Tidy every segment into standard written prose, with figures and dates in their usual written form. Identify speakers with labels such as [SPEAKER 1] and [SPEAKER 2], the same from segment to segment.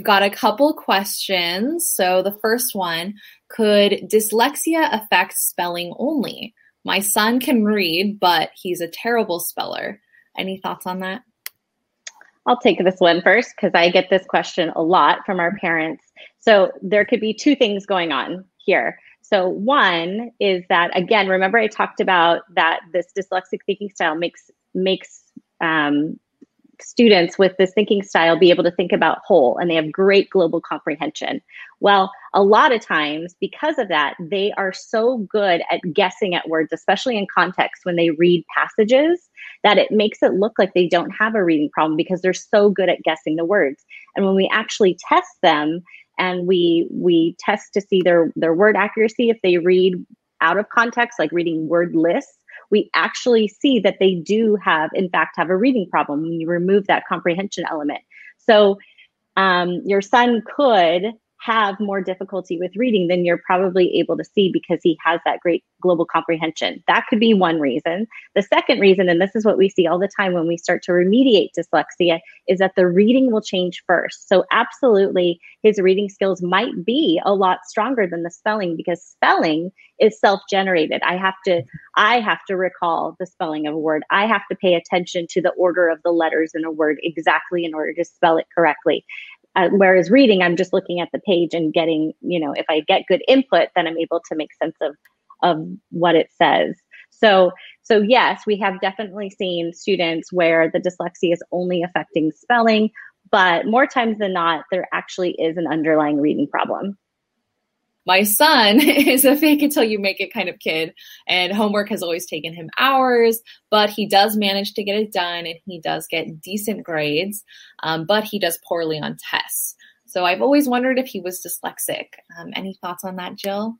[SPEAKER 1] Got a couple questions. So the first one, could dyslexia affect spelling only? My son can read, but he's a terrible speller. Any thoughts on that?
[SPEAKER 2] I'll take this one first because I get this question a lot from our parents. So there could be two things going on here. So one is that, again, remember I talked about that this dyslexic thinking style makes students with this thinking style be able to think about whole, and they have great global comprehension. Well, a lot of times because of that, they are so good at guessing at words, especially in context when they read passages, that it makes it look like they don't have a reading problem because they're so good at guessing the words. And when we actually test them and we test to see their word accuracy, if they read out of context, like reading word lists, we actually see that they do in fact have a reading problem when you remove that comprehension element. So your son could have more difficulty with reading than you're probably able to see because he has that great global comprehension. That could be one reason. The second reason, and this is what we see all the time when we start to remediate dyslexia, is that the reading will change first. So absolutely, his reading skills might be a lot stronger than the spelling because spelling is self-generated. I have to recall the spelling of a word. I have to pay attention to the order of the letters in a word exactly in order to spell it correctly. Whereas reading, I'm just looking at the page and getting, if I get good input, then I'm able to make sense of what it says. So yes, we have definitely seen students where the dyslexia is only affecting spelling, but more times than not, there actually is an underlying reading problem.
[SPEAKER 1] My son is a fake it till you make it kind of kid, and homework has always taken him hours, but he does manage to get it done and he does get decent grades, but he does poorly on tests. So I've always wondered if he was dyslexic. Any thoughts on that, Jill?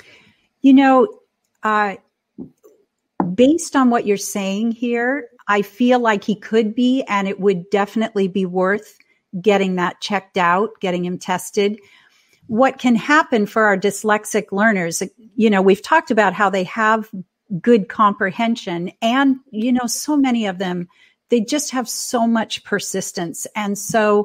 [SPEAKER 3] Based on what you're saying here, I feel like he could be, and it would definitely be worth getting that checked out, getting him tested. What can happen for our dyslexic learners, we've talked about how they have good comprehension and, so many of them, they just have so much persistence. And so,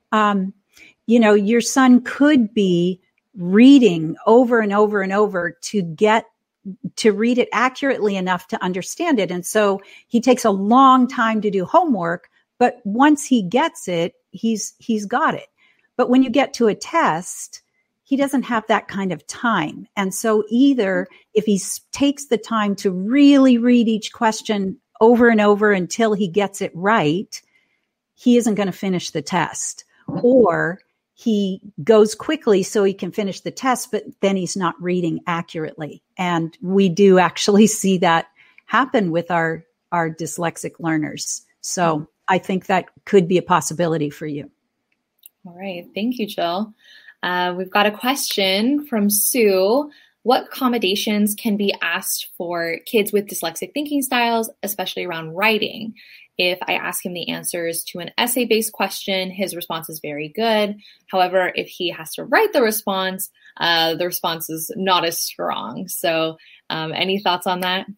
[SPEAKER 3] your son could be reading over and over and over to read it accurately enough to understand it. And so he takes a long time to do homework, but once he gets it, he's got it. But when you get to a test, he doesn't have that kind of time. And so either if he takes the time to really read each question over and over until he gets it right, he isn't going to finish the test. Or he goes quickly so he can finish the test, but then he's not reading accurately. And we do actually see that happen with our dyslexic learners. So I think that could be a possibility for you.
[SPEAKER 1] All right. Thank you, Jill. We've got a question from Sue. What accommodations can be asked for kids with dyslexic thinking styles, especially around writing? If I ask him the answers to an essay-based question, his response is very good. However, if he has to write the response is not as strong. So any thoughts on that?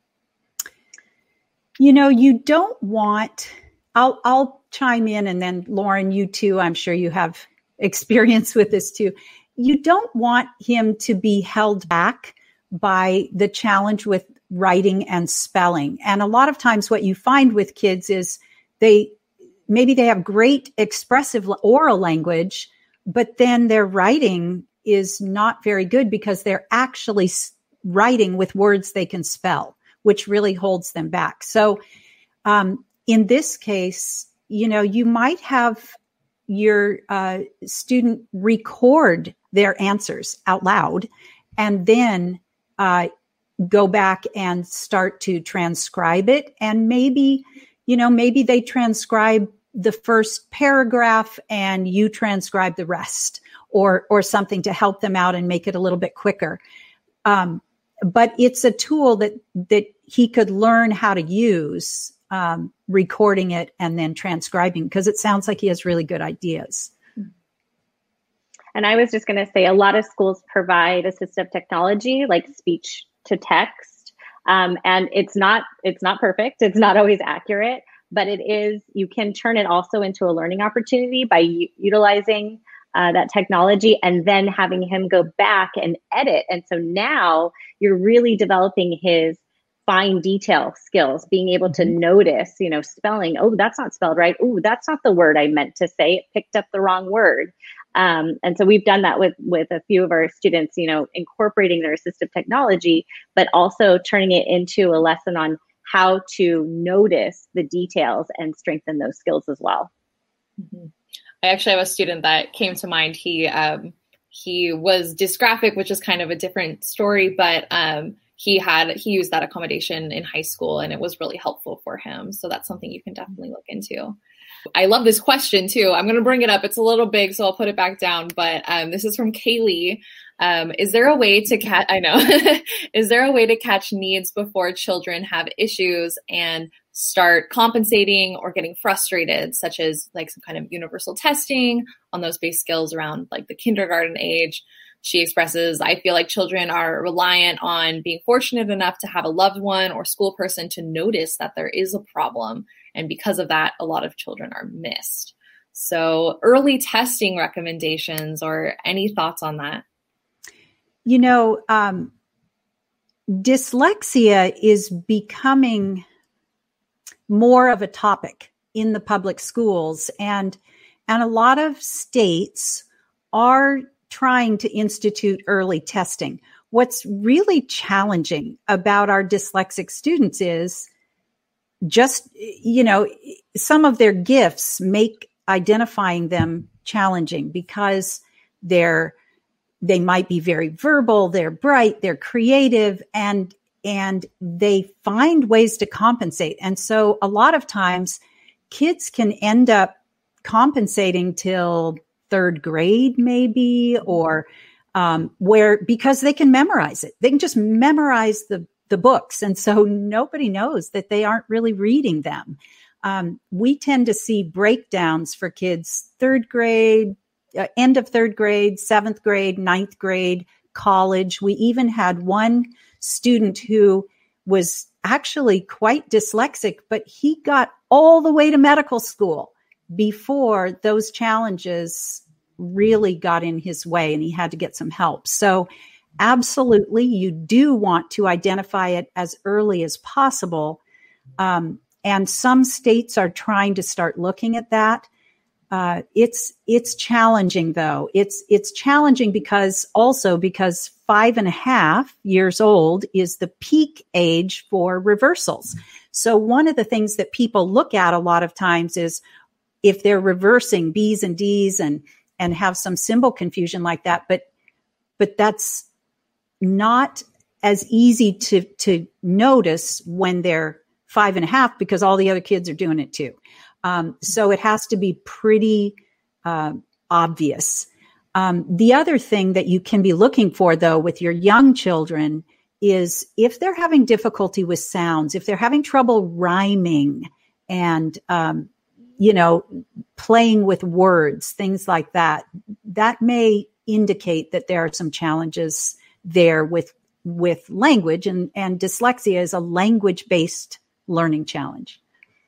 [SPEAKER 3] You don't want, I'll chime in, and then Lauren, you too, I'm sure you have experience with this too. You don't want him to be held back by the challenge with writing and spelling. And a lot of times what you find with kids is maybe they have great expressive oral language, but then their writing is not very good because they're actually writing with words they can spell, which really holds them back. So in this case, you might have your student record their answers out loud and then go back and start to transcribe it. And maybe they transcribe the first paragraph and you transcribe the rest or something to help them out and make it a little bit quicker. But it's a tool that he could learn how to use, recording it and then transcribing, because it sounds like he has really good ideas.
[SPEAKER 2] And I was just going to say, a lot of schools provide assistive technology like speech to text. And it's not perfect. It's not always accurate, but you can turn it also into a learning opportunity by utilizing that technology and then having him go back and edit. And so now you're really developing his fine detail skills, being able to notice, spelling. Oh, that's not spelled right. Oh, that's not the word I meant to say. It picked up the wrong word. And so we've done that with a few of our students, incorporating their assistive technology, but also turning it into a lesson on how to notice the details and strengthen those skills as well.
[SPEAKER 1] Mm-hmm. I actually have a student that came to mind. He was dysgraphic, which is kind of a different story, but he used that accommodation in high school and it was really helpful for him. So that's something you can definitely look into. I love this question too. I'm going to bring it up. It's a little big, so I'll put it back down. But this is from Kaylee. Is there a way to catch? I know. Is there a way to catch needs before children have issues and start compensating or getting frustrated, such as like some kind of universal testing on those base skills around like the kindergarten age? She expresses, I feel like children are reliant on being fortunate enough to have a loved one or school person to notice that there is a problem. And because of that, a lot of children are missed. So early testing recommendations or any thoughts on that?
[SPEAKER 3] Dyslexia is becoming more of a topic in the public schools, and a lot of states are trying to institute early testing. What's really challenging about our dyslexic students is just, some of their gifts make identifying them challenging because they might be very verbal, they're bright, they're creative, and they find ways to compensate. And so a lot of times kids can end up compensating till third grade maybe, or because they can memorize it. They can just memorize the books. And so nobody knows that they aren't really reading them. We tend to see breakdowns for kids third grade, end of third grade, seventh grade, ninth grade, college. We even had one student who was actually quite dyslexic, but he got all the way to medical school before those challenges really got in his way and he had to get some help. So absolutely, you do want to identify it as early as possible. And some states are trying to start looking at that. It's challenging though. It's challenging because 5.5 years old is the peak age for reversals. So one of the things that people look at a lot of times is if they're reversing B's and D's and have some symbol confusion like that, but that's not as easy to notice when they're 5.5 because all the other kids are doing it too. So it has to be pretty obvious. The other thing that you can be looking for, though, with your young children is if they're having difficulty with sounds, if they're having trouble rhyming and, playing with words, things like that, that may indicate that there are some challenges there with language, and dyslexia is a language-based learning challenge.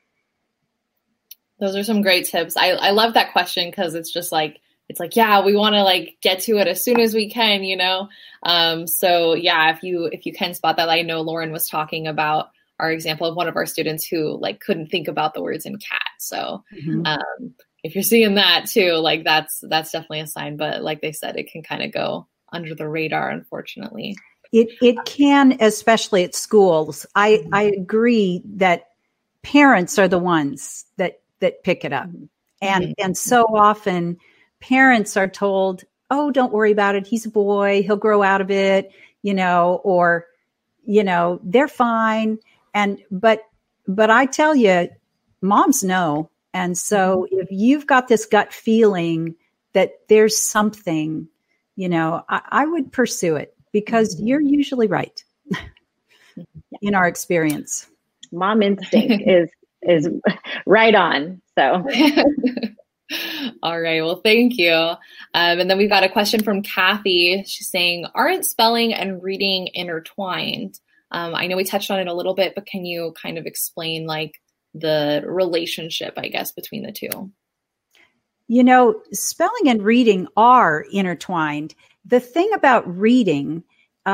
[SPEAKER 1] Those are some great tips. I love that question because it's like, yeah, we want to get to it as soon as we can, So yeah, if you can spot that, I know Lauren was talking about our example of one of our students who couldn't think about the words in cat. So if you're seeing that too, that's definitely a sign. But like they said, it can kind of go under the radar, unfortunately.
[SPEAKER 3] It can, especially at schools. I agree that parents are the ones that pick it up. And so often parents are told, oh, don't worry about it. He's a boy. He'll grow out of it, or, they're fine. But I tell you, moms know. And so if you've got this gut feeling that there's something, I would pursue it because you're usually right in our experience.
[SPEAKER 2] Mom instinct is right on. So.
[SPEAKER 1] All right. Well, thank you. And then we've got a question from Kathy. She's saying, aren't spelling and reading intertwined? I know we touched on it a little bit, but can you kind of explain the relationship, I guess, between the two?
[SPEAKER 3] You know, spelling and reading are intertwined. The thing about reading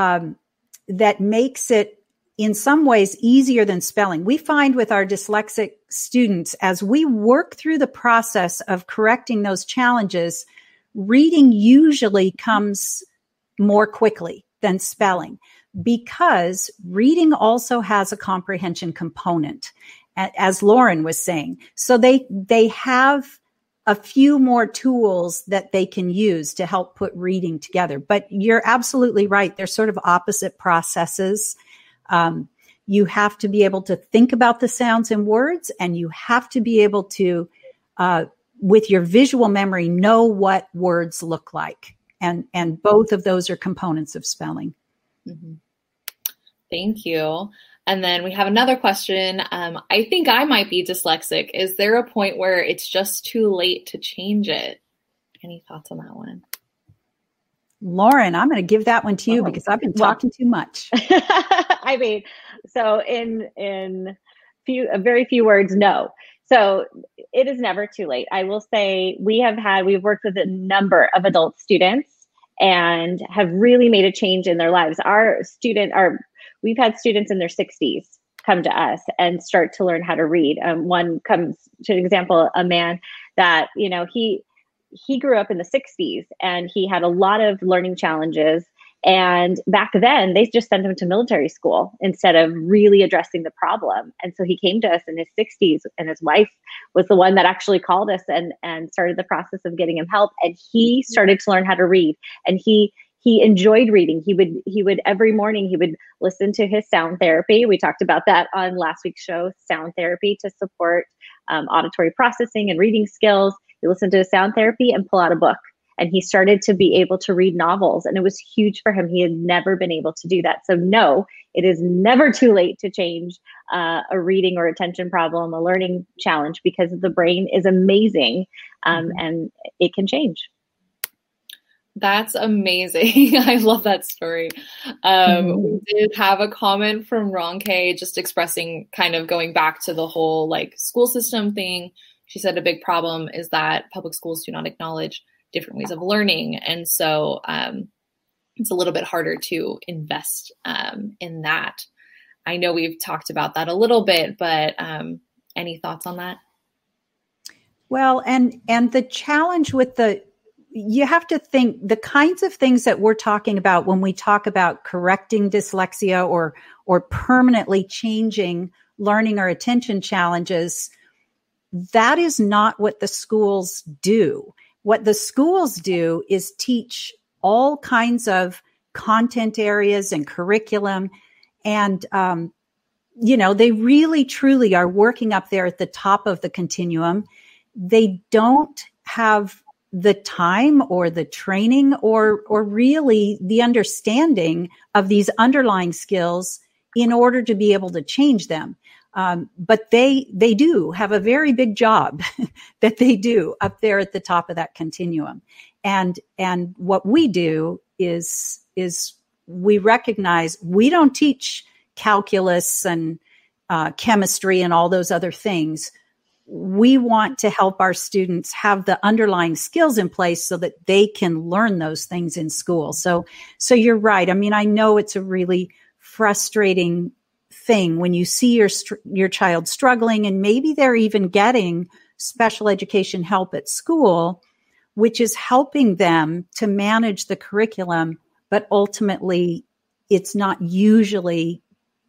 [SPEAKER 3] that makes it in some ways easier than spelling, we find with our dyslexic students, as we work through the process of correcting those challenges, reading usually comes more quickly than spelling, because reading also has a comprehension component, as Lauren was saying. So they have a few more tools that they can use to help put reading together. But you're absolutely right. They're sort of opposite processes. You have to be able to think about the sounds and words, and you have to be able to, with your visual memory, know what words look like. And both of those are components of spelling.
[SPEAKER 1] Mm-hmm. Thank you. And then we have another question. I think I might be dyslexic. Is there a point where it's just too late to change it? Any thoughts on that one?
[SPEAKER 3] Lauren, I'm going to give that one to you because I've been talking too much.
[SPEAKER 2] I mean, so in very few words, no. So it is never too late. I will say we've worked with a number of adult students and have really made a change in their lives. We've had students in their 60s come to us and start to learn how to read. One comes to an example, a man that, he grew up in the 60s and he had a lot of learning challenges. And back then they just sent him to military school instead of really addressing the problem. And so he came to us in his 60s, and his wife was the one that actually called us and started the process of getting him help. And he started to learn how to read, and he enjoyed reading. He would every morning he would listen to his sound therapy. We talked about that on last week's show, sound therapy to support auditory processing and reading skills. He listened to his sound therapy and pull out a book. And he started to be able to read novels, and it was huge for him. He had never been able to do that. So no, it is never too late to change a reading or attention problem, a learning challenge, because the brain is amazing and it can change.
[SPEAKER 1] That's amazing. I love that story. We did have a comment from Ronke just expressing, kind of going back to the whole school system thing. She said a big problem is that public schools do not acknowledge different ways of learning. And so it's a little bit harder to invest in that. I know we've talked about that a little bit, but any thoughts on that?
[SPEAKER 3] Well, and the challenge with you have to think the kinds of things that we're talking about when we talk about correcting dyslexia or permanently changing learning or attention challenges. That is not what the schools do. What the schools do is teach all kinds of content areas and curriculum. And, they really, truly are working up there at the top of the continuum. They don't have the time or the training or really the understanding of these underlying skills in order to be able to change them. But they do have a very big job that they do up there at the top of that continuum. And what we do is we recognize we don't teach calculus and chemistry and all those other things. We want to help our students have the underlying skills in place so that they can learn those things in school. So you're right. I mean, I know it's a really frustrating thing when you see your child struggling, and maybe they're even getting special education help at school, which is helping them to manage the curriculum, but ultimately it's not usually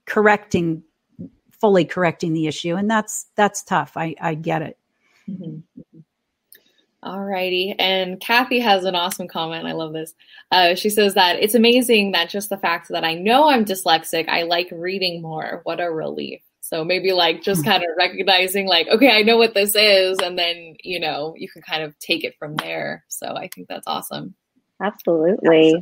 [SPEAKER 3] fully correcting the issue. And that's tough. I get it.
[SPEAKER 1] Mm-hmm. All righty. And Kathy has an awesome comment. I love this. She says that it's amazing that just the fact that I know I'm dyslexic, I like reading more. What a relief. So maybe just kind of recognizing okay, I know what this is. And then, you can kind of take it from there. So I think that's awesome.
[SPEAKER 2] Absolutely.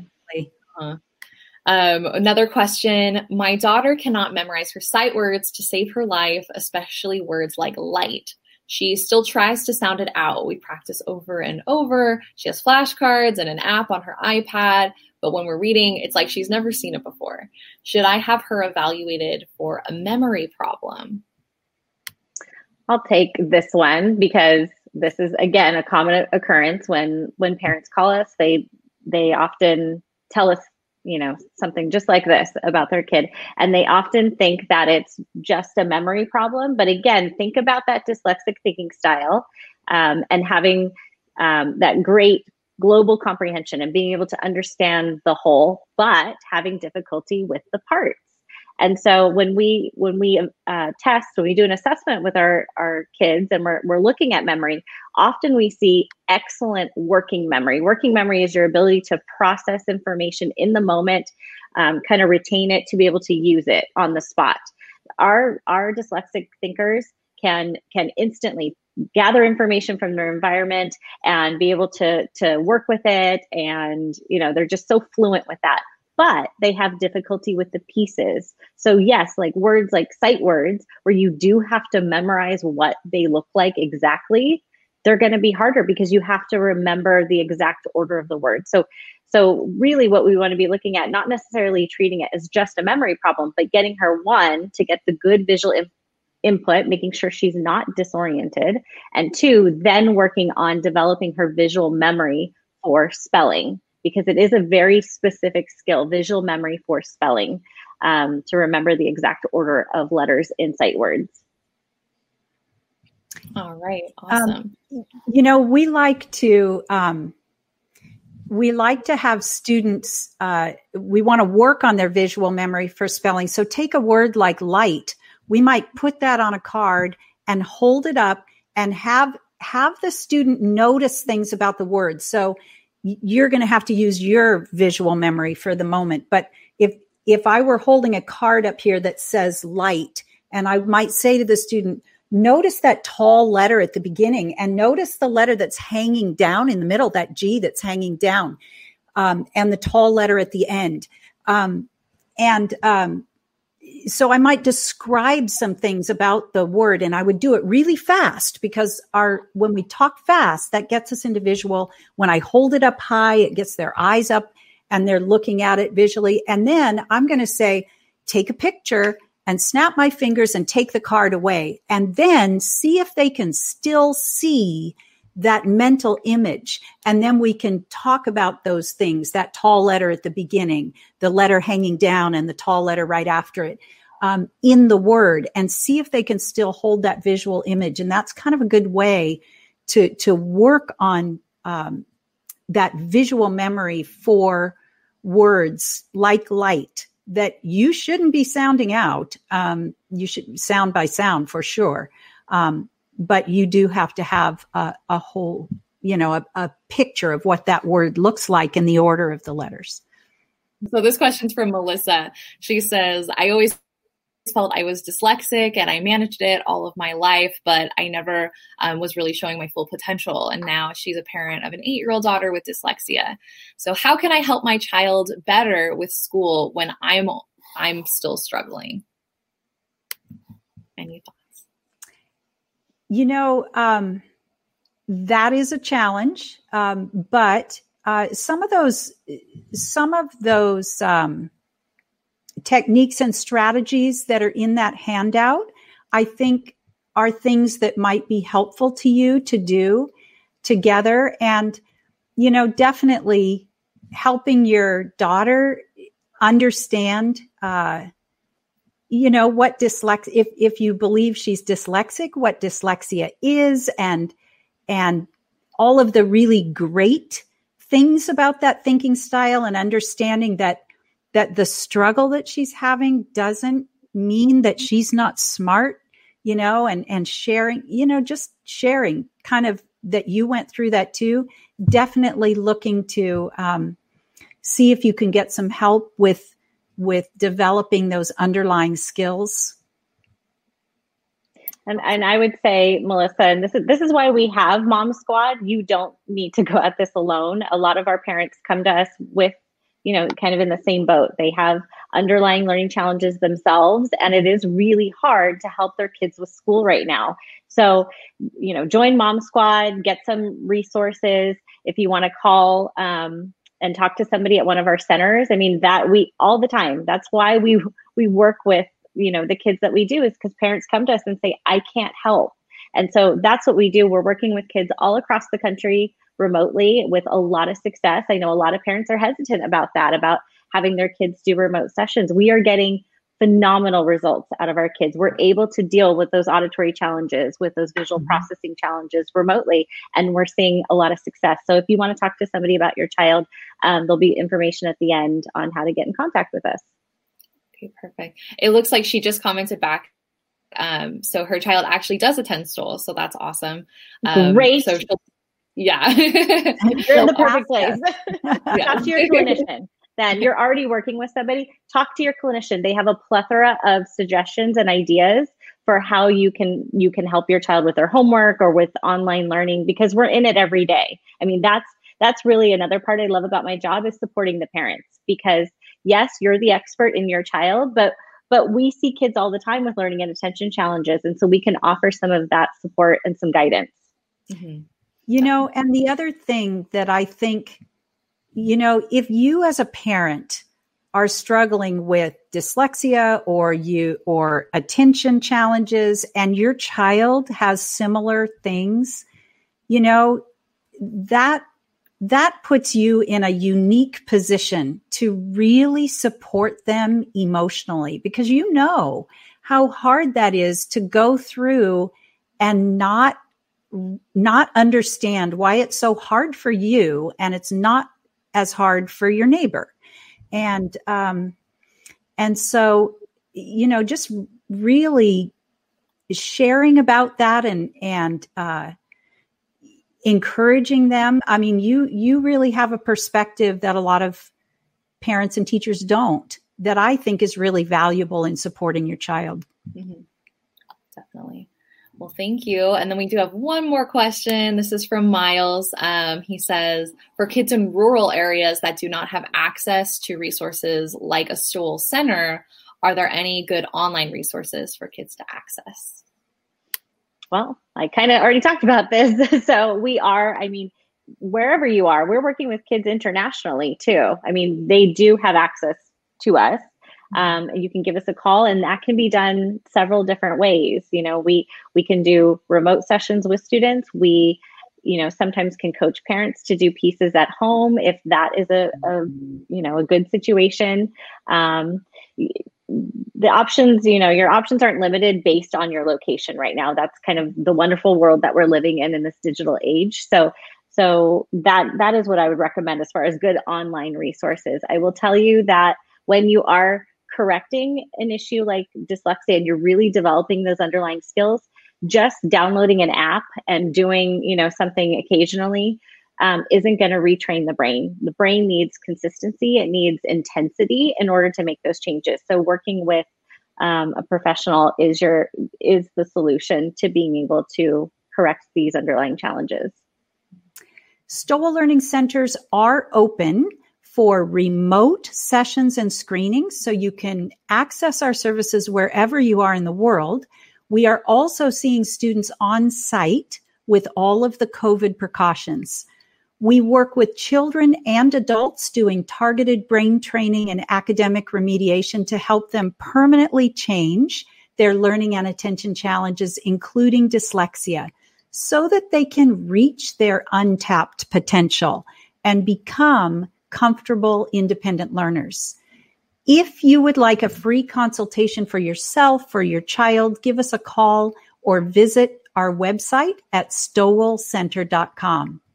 [SPEAKER 1] Another question. My daughter cannot memorize her sight words to save her life, especially words like light. She still tries to sound it out. We practice over and over. She has flashcards and an app on her iPad, but when we're reading, it's like she's never seen it before. Should I have her evaluated for a memory problem?
[SPEAKER 2] I'll take this one because this is again a common occurrence when parents call us. They often tell us, something just like this about their kid, and they often think that it's just a memory problem. But again, think about that dyslexic thinking style, and having that great global comprehension and being able to understand the whole, but having difficulty with the parts. And so when we test, when we do an assessment with our kids and we're looking at memory, often we see excellent working memory. Working memory is your ability to process information in the moment, kind of retain it to be able to use it on the spot. Our dyslexic thinkers can instantly gather information from their environment and be able to work with it. And, they're just so fluent with that. But they have difficulty with the pieces. So yes, like words like sight words, where you do have to memorize what they look like exactly, they're going to be harder because you have to remember the exact order of the word. So really what we want to be looking at, not necessarily treating it as just a memory problem, but getting her, one, to get the good visual input, making sure she's not disoriented, and two, then working on developing her visual memory for spelling, because it is a very specific skill, visual memory for spelling, to remember the exact order of letters in sight words.
[SPEAKER 1] All right. Awesome.
[SPEAKER 3] We like to have students, we want to work on their visual memory for spelling. So take a word like light. We might put that on a card and hold it up and have the student notice things about the word. So you're going to have to use your visual memory for the moment. But if I were holding a card up here that says light, and I might say to the student, notice that tall letter at the beginning and notice the letter that's hanging down in the middle, that G that's hanging down, and the tall letter at the end. So I might describe some things about the word, and I would do it really fast because when we talk fast, that gets us into visual. When I hold it up high, it gets their eyes up and they're looking at it visually. And then I'm going to say, take a picture and snap my fingers and take the card away, and then see if they can still see that mental image. And then we can talk about those things, that tall letter at the beginning, the letter hanging down and the tall letter right after it, in the word, and see if they can still hold that visual image. And that's kind of a good way to work on that visual memory for words like light that you shouldn't be sounding out. You should sound by sound for sure. But you do have to have a whole, a picture of what that word looks like in the order of the letters.
[SPEAKER 1] So this question's from Melissa. She says, I always felt I was dyslexic and I managed it all of my life, but I never was really showing my full potential. And now she's a parent of an 8-year-old daughter with dyslexia. So how can I help my child better with school when I'm still struggling? Any thoughts?
[SPEAKER 3] That is a challenge. But some of those techniques and strategies that are in that handout, I think are things that might be helpful to you to do together. And, definitely helping your daughter understand, what dyslexia, if you believe she's dyslexic, what dyslexia is, and all of the really great things about that thinking style, and understanding that the struggle that she's having doesn't mean that she's not smart, and sharing, just sharing kind of that you went through that too. Definitely looking to see if you can get some help with developing those underlying skills.
[SPEAKER 2] And I would say, Melissa, and this is why we have Mom Squad. You don't need to go at this alone. A lot of our parents come to us with, kind of in the same boat. They have underlying learning challenges themselves, and it is really hard to help their kids with school right now. So, join Mom Squad, get some resources. If you want to call and talk to somebody at one of our centers, that we all the time. That's why we work with, the kids that we do, is because parents come to us and say, I can't help. And so that's what we do. We're working with kids all across the country remotely with a lot of success. I know a lot of parents are hesitant about that, about having their kids do remote sessions. We are getting phenomenal results out of our kids. We're able to deal with those auditory challenges, with those visual processing challenges remotely, and we're seeing a lot of success. So if you want to talk to somebody about your child, there'll be information at the end on how to get in contact with us.
[SPEAKER 1] Okay, perfect. It looks like she just commented back. So her child actually does attend Stowell, so that's awesome.
[SPEAKER 2] Great.
[SPEAKER 1] So yeah.
[SPEAKER 2] You're in the perfect place. Talk to your clinician. Then you're already working with somebody. Talk to your clinician. They have a plethora of suggestions and ideas for how you can help your child with their homework or with online learning, because we're in it every day. I mean, that's really another part I love about my job, is supporting the parents, because yes, you're the expert in your child, but we see kids all the time with learning and attention challenges. And so we can offer some of that support and some guidance.
[SPEAKER 3] Mm-hmm. You know, and the other thing that I think, you know, if you as a parent are struggling with dyslexia or attention challenges, and your child has similar things, you know, that puts you in a unique position to really support them emotionally, because you know how hard that is to go through and not understand why it's so hard for you and it's not as hard for your neighbor. And so, you know, just really sharing about that and encouraging them. I mean, you really have a perspective that a lot of parents and teachers don't, that I think is really valuable in supporting your child.
[SPEAKER 1] Mm-hmm. Definitely. Well, thank you. And then we do have one more question. This is from Miles. He says, for kids in rural areas that do not have access to resources like a Stowell Center, are there any good online resources for kids to access?
[SPEAKER 2] Well, I kind of already talked about this. So wherever you are, we're working with kids internationally too. I mean, they do have access to us. You can give us a call, and that can be done several different ways. You know, we can do remote sessions with students. We, you know, sometimes can coach parents to do pieces at home if that is a good situation. The options, you know, your options aren't limited based on your location right now. That's kind of the wonderful world that we're living in this digital age. So that is what I would recommend as far as good online resources. I will tell you that when you are correcting an issue like dyslexia and you're really developing those underlying skills, just downloading an app and doing, you know, something occasionally isn't going to retrain the brain. The brain needs consistency. It needs intensity in order to make those changes. So working with a professional is the solution to being able to correct these underlying challenges.
[SPEAKER 3] Stowell Learning Centers are open for remote sessions and screenings, so you can access our services wherever you are in the world. We are also seeing students on site with all of the COVID precautions. We work with children and adults doing targeted brain training and academic remediation to help them permanently change their learning and attention challenges, including dyslexia, so that they can reach their untapped potential and become comfortable, independent learners. If you would like a free consultation for yourself, for your child, give us a call or visit our website at stowellcenter.com.